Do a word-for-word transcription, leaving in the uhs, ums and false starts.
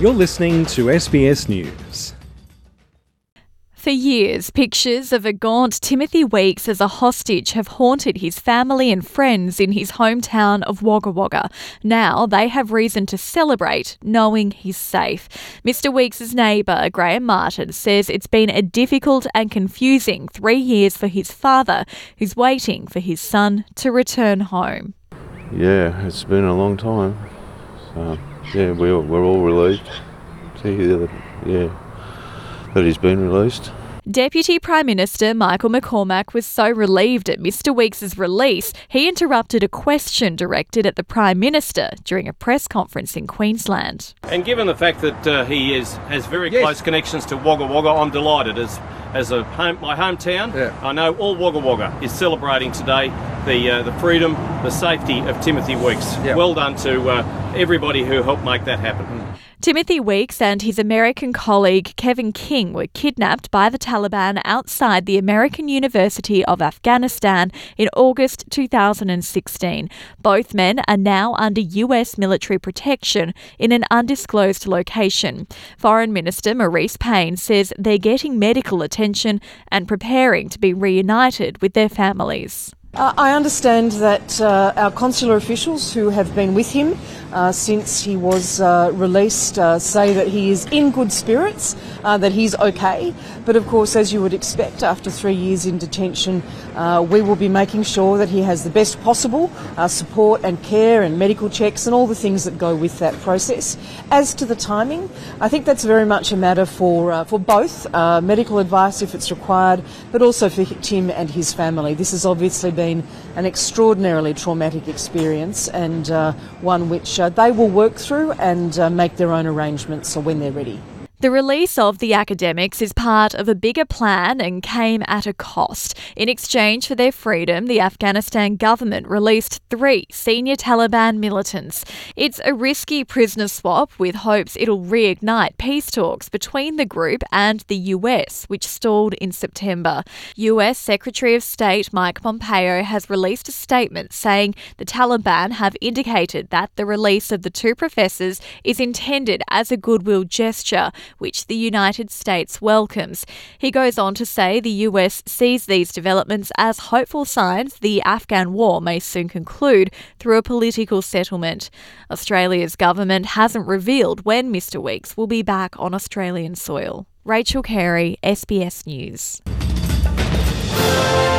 You're listening to S B S News. For years, pictures of a gaunt Timothy Weeks as a hostage have haunted his family and friends in his hometown of Wagga Wagga. Now they have reason to celebrate, knowing he's safe. Mister Weeks' neighbour, Graham Martin, says it's been a difficult and confusing three years for his father, who's waiting for his son to return home. Yeah, it's been a long time. So, yeah, we're, we're all relieved to hear that, yeah, that he's been released. Deputy Prime Minister Michael McCormack was so relieved at Mister Weeks' release, he interrupted a question directed at the Prime Minister during a press conference in Queensland. And given the fact that uh, he is has very yes. close connections to Wagga Wagga, I'm delighted. As as a home, my hometown, yeah. I know all Wagga Wagga is celebrating today the uh, the freedom, the safety of Timothy Weeks. Yeah. Well done to uh, everybody who helped make that happen. Mm. Timothy Weeks and his American colleague Kevin King were kidnapped by the Taliban outside the American University of Afghanistan in August two thousand sixteen. Both men are now under U S military protection in an undisclosed location. Foreign Minister Marise Payne says they're getting medical attention and preparing to be reunited with their families. Uh, I understand that uh, our consular officials who have been with him uh, since he was uh, released uh, say that he is in good spirits, uh, that he's okay. But of course, as you would expect, after three years in detention, uh, we will be making sure that he has the best possible uh, support and care and medical checks and all the things that go with that process. As to the timing, I think that's very much a matter for uh, for both, uh, medical advice if it's required, but also for Tim and his family. This has obviously been been an extraordinarily traumatic experience and uh, one which uh, they will work through and uh, make their own arrangements when they're ready. The release of the academics is part of a bigger plan and came at a cost. In exchange for their freedom, the Afghanistan government released three senior Taliban militants. It's a risky prisoner swap with hopes it'll reignite peace talks between the group and the U S, which stalled in September. U S Secretary of State Mike Pompeo has released a statement saying the Taliban have indicated that the release of the two professors is intended as a goodwill gesture, which the United States welcomes. He goes on to say the U S sees these developments as hopeful signs the Afghan war may soon conclude through a political settlement. Australia's government hasn't revealed when Mister Weeks will be back on Australian soil. Rachel Carey, S B S News.